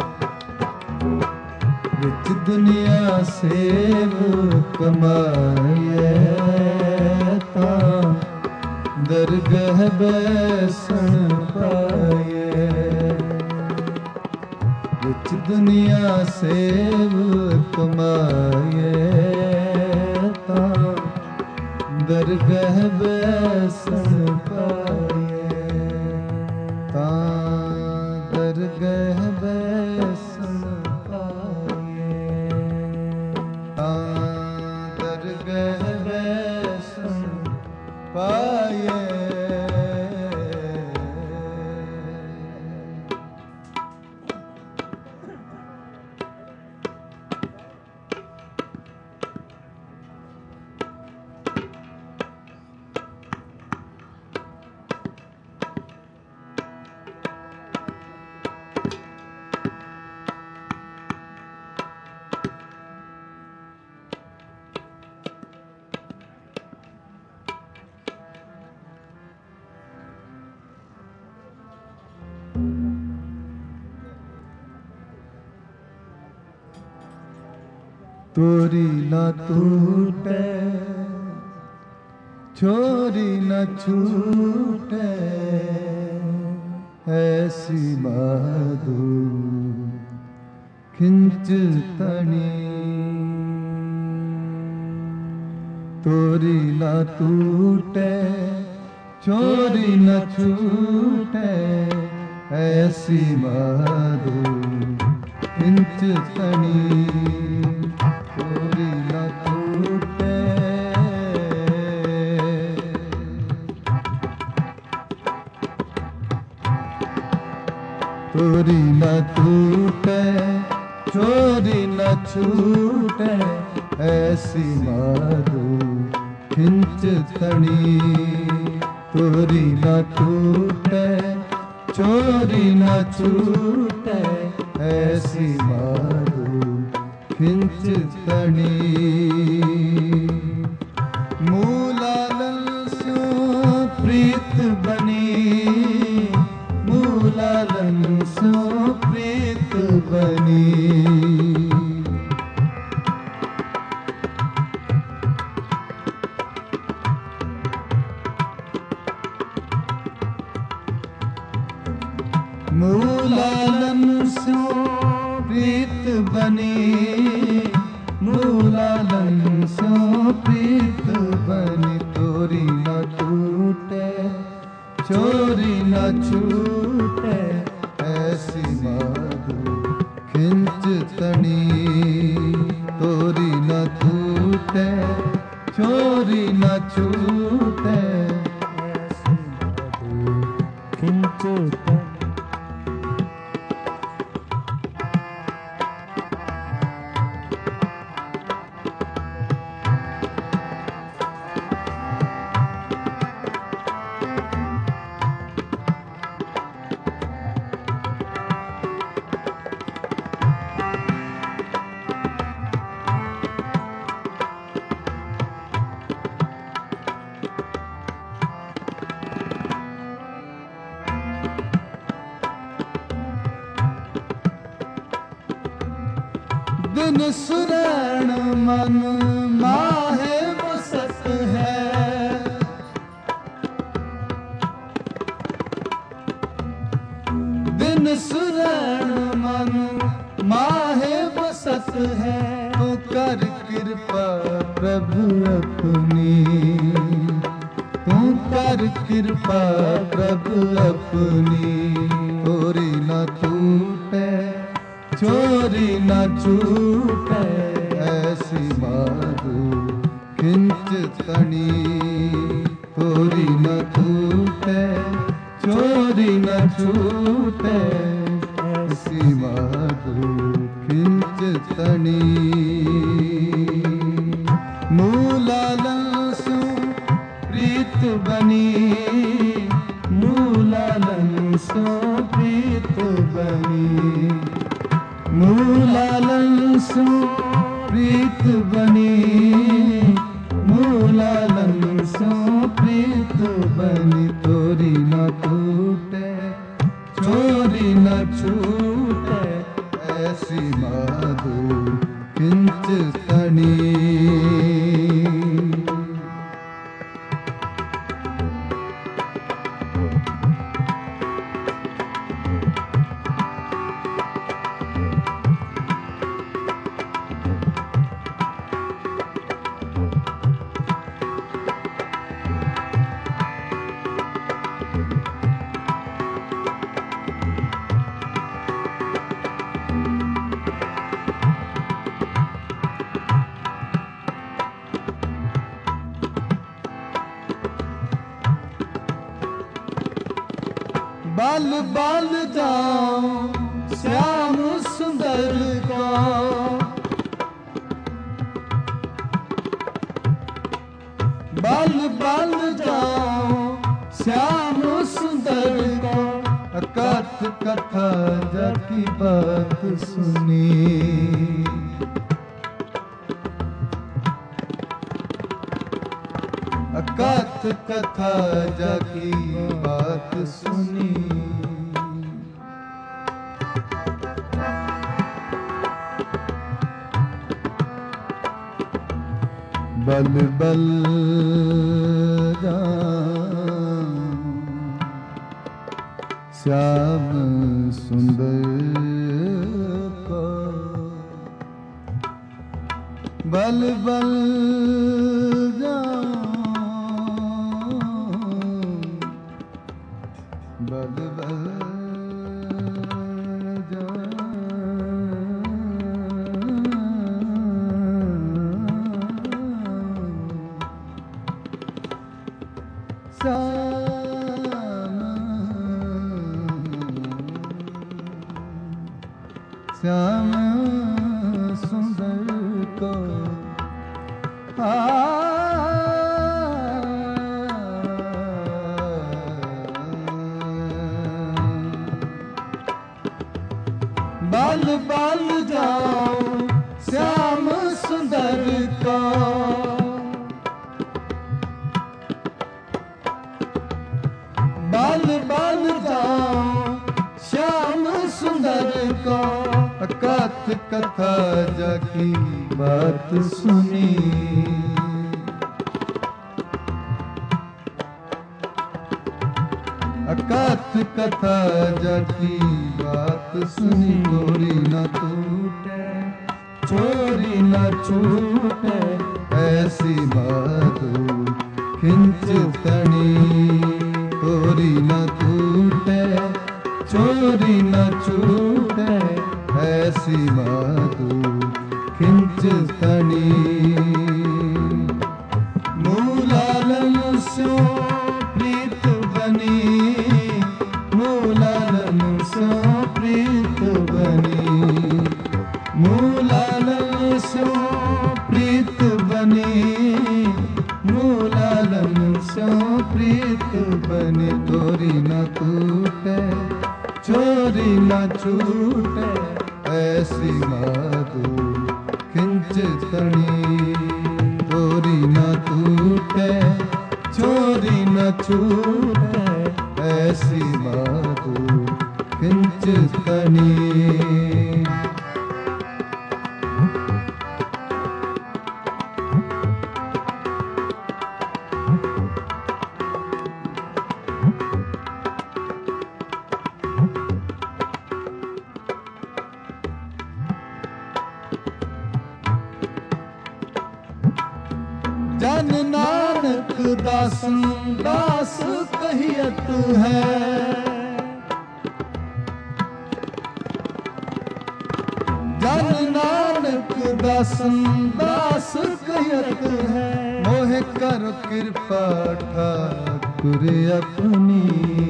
विच दुनिया सेव कमाइए तां दरगह बैसन पाइए, विच दुनिया सेव कमाइए तां दरगह बैसन पाइए, तां दरगह बैसन पाइए, तां दरगह बैसन पाइए। तोरी न टूटे छोरी न छूटे, ऐसी माधु खिंच तनी, तोरी न टूटे छोरी न छूटे, ऐसी माधु खिंच तनी, तोरी न टूटे तोरी न टूटे चोरी न छूटे, ऐसी माधु खिंच तनी, तोरी न टूटे चोरी न छूटे, ऐसी माधु खिंच तनी, मूलालन स्यों प्रीत बनी, मूलालन स्यों प्रीत बनी, मूलालन स्यों प्रीत बनी, मूलालन स्यों प्रीत बनी, तोरी न टूटे चोरी न छूटे, ऐसी माधु खिंच तनी, तोरी न टूटे चोरी न छूटे, ऐसी माधु खिंच तनी। माहे वसत है, दिन सुरण मन माहे वसत है। तो कर कृपा प्रभु अपनी, तू कर कृपा प्रभु अपनी। चोरी न छूटे, चोरी न छूटे, ऐसी माधु खिंच तनी। चोरी न छूटे, चोरी न छूटे, ऐसी माधु खिंच तनी। मूलालन सु प्रीत बनी, मूलालन सु प्रीत बनी, मूलालन सु प्रीत बनी, मूलालन सु प्रीत बनी। चोरी न छूटे, चोरी न छूटे, ऐसी माधु किंच तनी। बाल बाल जाओ श्याम सुंदर को, बाल बाल जाओ श्याम सुंदर को। कथ कथा जाकी बात सुनी, कथ कथा जाकी बात सुनी। बल बल श्याम सुंदर को, बल बल बल बल श्याम सुंदर को बाल बाल जाओ श्याम सुंदर को, बाल बाल जाओ श्याम सुंदर को। कथ कथा जाकी बात सुनी, कथ कथा जाकी बात सुनी। चोरी न टूटे, चोरी न छूटे, ऐसी माधु खिंच तनी। चोरी न टूटे, चोरी न छूटे, ऐसी माधु खिंच तनी। मूलालन सो प्रीत बनी, मूलालन सो प्रीत बनी, मूलालन सो प्रीत बनी, मूलालन सो प्रीत बनी। चोरी न टूटे, चोरी न छूटे, ऐसी माधु खिंच तनी। चोरी न टूटे, चोरी न छूटे, ऐसी माधु खिंच तनी। जन नानक दासन दास कहियत है। जन नानक दासन दास कहियत है। मोहे कर कृपा ठाकुर अपनी।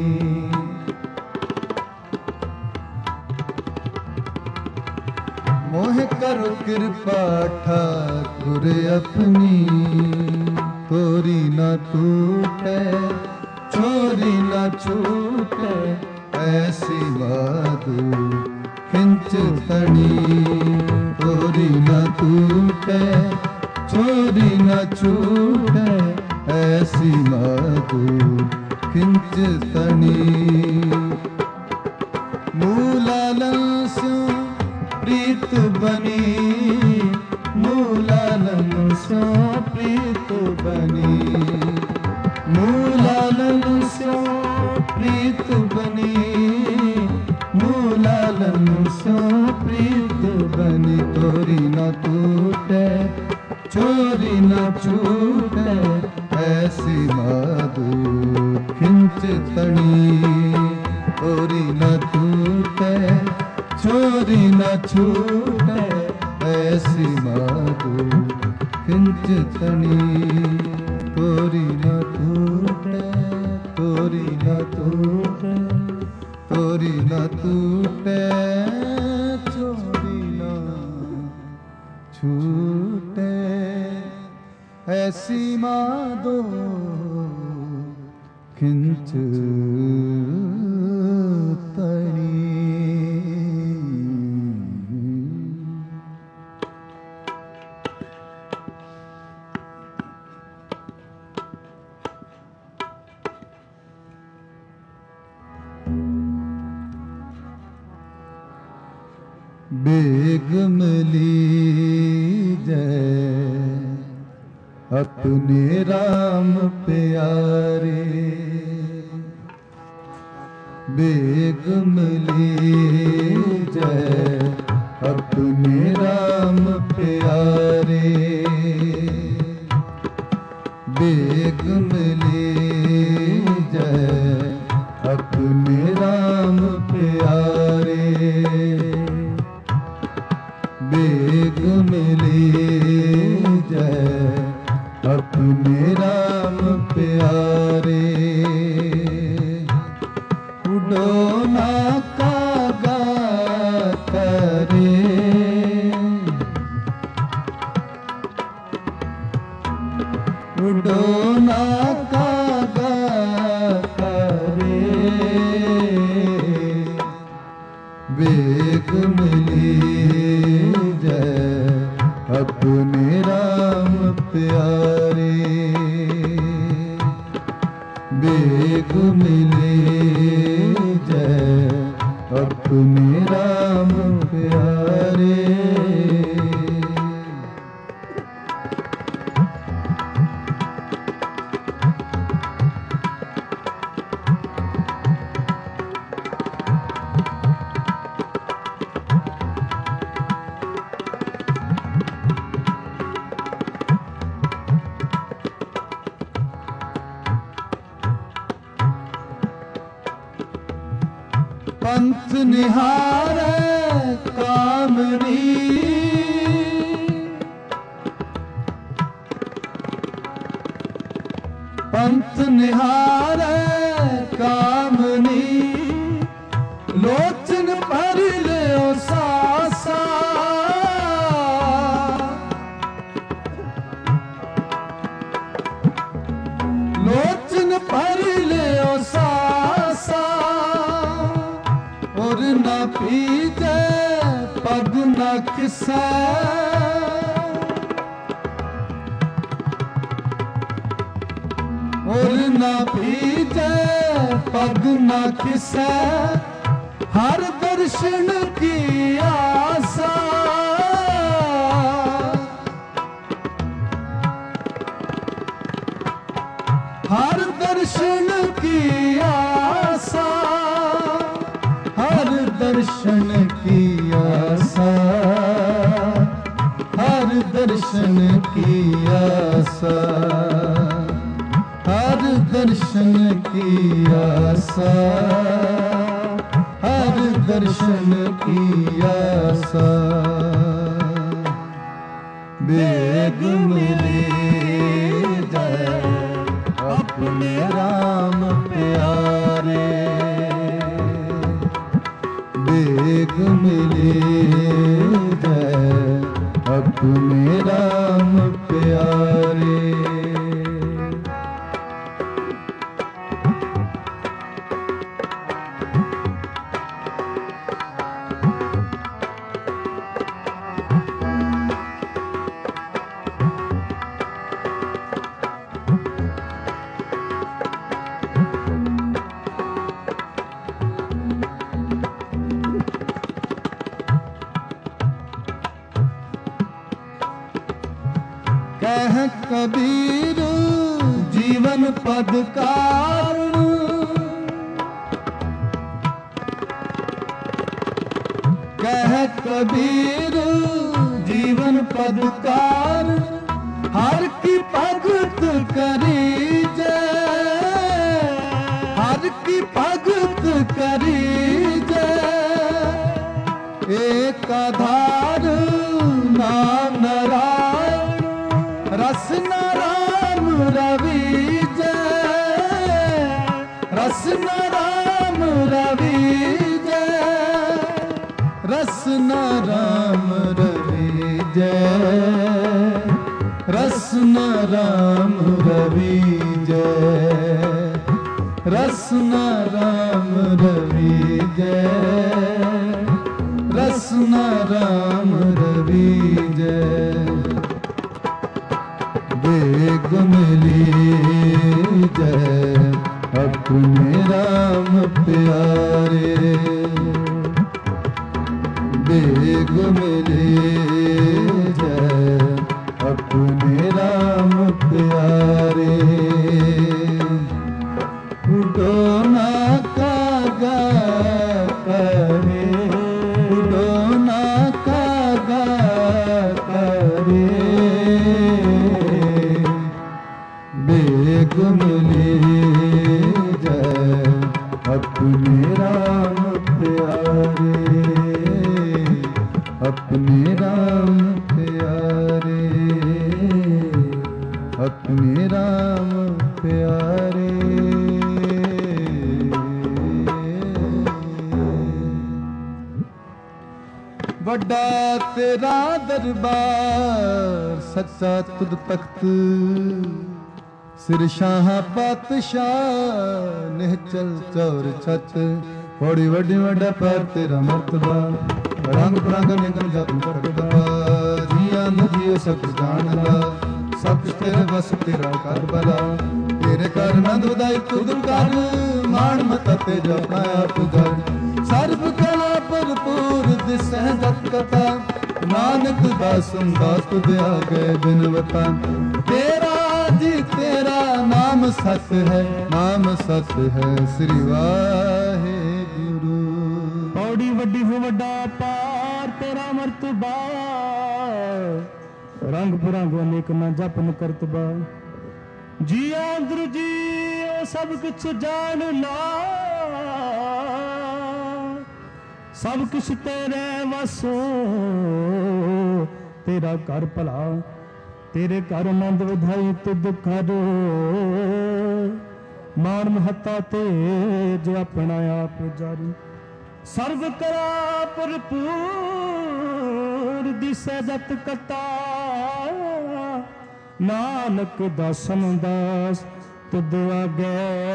मोहे करो कृपा ठाकुर अपनी। तोरी न टूटे चोरी न छूटे ऐसी माधु खिंच तनी। तोरी न टूटे चोरी न छूटे ऐसी माधु खिंच तनी। मूलालन स्यों प्रीत बनी। मूलालन स्यों प्रीत बनी। मूलालन स्यों प्रीत बनी। मूलालन स्यों प्रीत बनी। तोरी न टूटे चोरी न छूटे ऐसी माधु खिंच तनी। तोरी न टूटे चोरी न छूटे ऐसी माधु खिंच तनी। तोरी न टूटे तोरी न टूटे तोरी न टूटे चोरी न छूटे ऐसी माधु खिंच तनी। बेग मिली जय अपने राम प्यारे। बेग मिली जय अपने राम प्यारे। बेग मिली जय अपने राम प्यारे। बेग मिली जय अपने राम प्यारे। उडो ना कागा करे। उडो ना कागा करे। बेग मिली अपने राम प्यारे। बेग मिले जय अपने राम प्यारे। पंथ निहार कामनी। पंथ निहार कामनी। लोचन पर ले सासा। लोचन पर ले सासा। और न पीजे पग न किसा। और न पीजे पग न किसा। हर दर्शन की आशा। हर दर्शन की आशा। हर दर्शन की आशा। हर दर्शन की आसा, हर दर्शन की आसा, हर दर्शन की आसा। बेग मिले जाए अपने राम प्यारे, बेग मिले जाए अपने राम प्यारे। कह कबीर जीवन पद कारण, कह कबीर जीवन पद कारण, हर की भगत करी जय, हर की भगत करी जय। एक आधार नाम नारायण, रसना राम रवि जय, रसना राम रवि जय, रसना राम रवि जय, रसना राम रवि जय, रसना राम रवि जय, रसना राम रवि जय। बेग मिली जय अपने राम प्यारे, बेग मिली जय अपने राम प्यारे। उठो ना कागा करे, उठो ना कागा करे, बेग मिले जय अपने राम प्यारे, अपने राम प्यारे, अपने राम प्यारे। ਵੱਡਾ ਤੇਰਾ ਦਰਬਾਰ ਸੱਚਾ ਤੁਧ ਤਖਤ, ਸਿਰ ਸ਼ਾਹ ਪਾਤਸ਼ਾਹ ਨਿਹਚਲ ਚੌਰ ਛਤ। ਬੜੀ ਵੱਡੀ ਵੱਡਾ ਪਰ ਤੇਰਾ ਮਰਤਬਾ, ਰੰਗ ਬਰੰਗ ਨਿਕਲ ਜਪ ਕਰਦਾ। ਜੀਆਂ ਨੂੰ ਜੀਓ ਸਭ ਜਾਣ ਲਾ, ਸਭ ਤੇਰੇ ਵਸ ਤੇਰਾ ਕਰ ਬਲਾ। ਤੇਰੇ ਕਰ ਨੰਦ ਵਧਾਈ ਤੁਧ ਕਰ, ਮਾਣ ਮਤ ਤੇ ਜਪਾ ਆਪ ਘਰ। ਸਰਬ ਕਲਾ ਭਰਪੂਰ ਦਿਸੈ ਜਤ ਕਥਾ, ਨਾਨਕ ਦਾਸਨ ਦਾਸ ਤੁਧ ਆਗੇ ਬਿਨਵਤਾ। ਤੇਰਾ ਜੀ ਤੇਰਾ ਨਾਮ ਸਤ ਹੈ, ਨਾਮ ਸਤ ਹੈ ਸ੍ਰੀ ਵਾਹਿਗੁਰੂ। ਪੌੜੀ ਵੱਡੀ ਹੋ ਵੱਡਾ ਪਾਰ ਤੇਰਾ ਮਰਤਬਾ, ਰੰਗ ਬਰੰਗ ਅਨੇਕ ਨਾ ਜਪਨ ਕਰਤਬਾ। ਜੀ ਆਂਦਰ ਜੀ ਉਹ ਸਭ ਕੁਛ ਜਾਣ ਲਾ, ਸਭ ਕੁਛ ਤੇਰੇ ਵਸੋ ਤੇਰਾ ਕਰ ਭਲਾ। ਤੇਰੇ ਘਰ ਆਨੰਦ ਵਧਾਈ ਤੁਧ ਕਰ, ਮਾਣ ਮਹੱਤਾ ਤੇ ਜੋ ਆਪਣਾ ਆਪ ਜਾਰੀ। ਸਰਵ ਕਰਾ ਭਰਪੂਰ ਦਿਸੈ ਜਤ ਕਤਾ, ਨਾਨਕ ਦਾਸਨ ਦਾਸ ਤੁਧ ਆਗੇ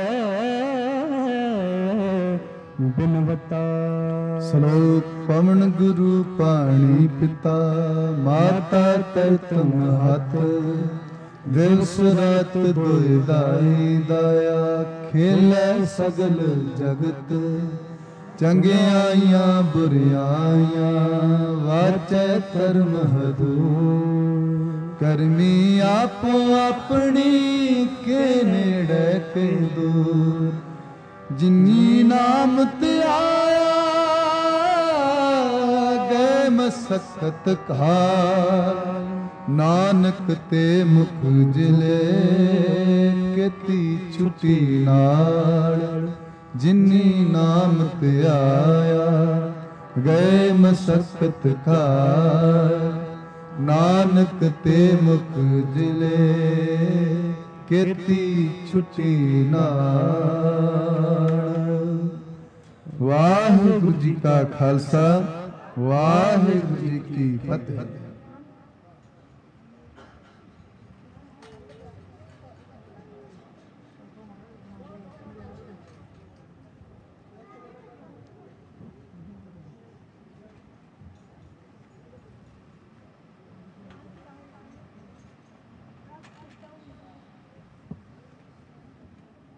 ਬਿਨਵਤਾ। ਸਲੋਕ ਪਵਨ ਗੁਰੂ ਪਾਣੀ ਪਿਤਾ, ਮਾਤਾ ਤਰਤ ਮਹਤ। ਦਿਵਸ ਰਾਤ ਦੁਇ ਦਾਈ ਦਾਇਆ, ਖੇਲੇ ਸਗਲ ਜਗਤ। ਚੰਗਿਆਈਆਂ ਬੁਰਿਆਈਆਂ, ਵਾਚੈ ਕਰਮ ਹਦੂਰ। ਕਰਮੀ ਆਪੋ ਆਪਣੀ, ਕੇ ਨੇੜੇ ਕੇ ਦੂਰ। ਜਿਨੀ ਨਾਮ ਤੇ ਆਇਆ, ਗਏ ਮਸਕਤ ਘਾਲ। ਨਾਨਕ ਤੇ ਮੁਖ ਜਿਲੇ ਕੀਤੀ ਛੁਟੀ ਨਾਲ ਜਿਨੀ ਨਾਮ ਧਿਆਇਆ ਗਏ ਮਸਕਤ ਖਾਇ ਨਾਨਕ ਤੇ ਮੁਖ ਜਿਲੇ ਕੀਤੀ ਛੁਟੀ ਨਾਲ। ਵਾਹਿਗੁਰੂ ਜੀ ਕਾ ਖਾਲਸਾ ਵਾਹਿਗੁਰੂ ਜੀ ਕੀ ਫਤਿਹ।